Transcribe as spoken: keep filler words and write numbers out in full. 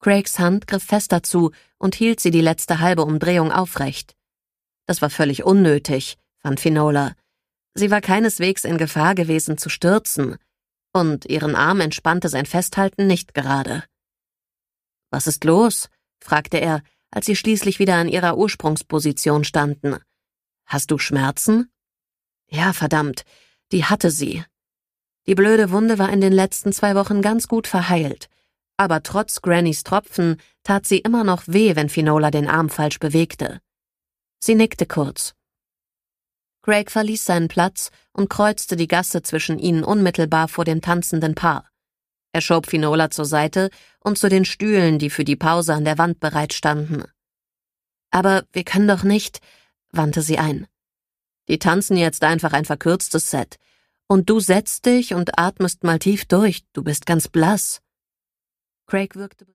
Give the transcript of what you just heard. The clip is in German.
Craigs Hand griff fester zu und hielt sie die letzte halbe Umdrehung aufrecht. Das war völlig unnötig, fand Finola. Sie war keineswegs in Gefahr gewesen zu stürzen, und ihren Arm entspannte sein Festhalten nicht gerade. »Was ist los?« fragte er, als sie schließlich wieder an ihrer Ursprungsposition standen. »Hast du Schmerzen?« »Ja, verdammt, die hatte sie.« Die blöde Wunde war in den letzten zwei Wochen ganz gut verheilt, aber trotz Grannys Tropfen tat sie immer noch weh, wenn Finola den Arm falsch bewegte. Sie nickte kurz. Craig verließ seinen Platz und kreuzte die Gasse zwischen ihnen unmittelbar vor dem tanzenden Paar. Er schob Finola zur Seite und zu den Stühlen, die für die Pause an der Wand bereitstanden. »Aber wir können doch nicht«, wandte sie ein. »Die tanzen jetzt einfach ein verkürztes Set. Und du setzt dich und atmest mal tief durch, du bist ganz blass.« Craig wirkte